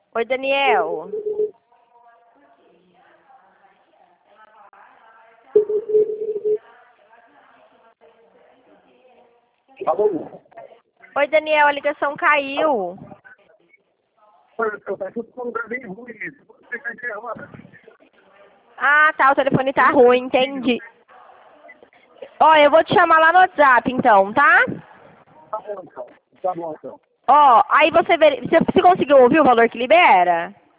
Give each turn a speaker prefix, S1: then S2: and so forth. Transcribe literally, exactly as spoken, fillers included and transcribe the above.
S1: Oi, Daniel.
S2: Alô?
S1: Oi, Daniel, a ligação caiu.
S2: Olha, eu tá tudo com um lugar bem ruim. Você quer que agora?
S1: Ah, tá, o telefone tá ruim, entendi. Ó, eu vou te chamar lá no WhatsApp, então, tá?
S2: Tá bom, então. Tá bom, então.
S1: Ó, aí você, ver... você você conseguiu ouvir o valor que libera?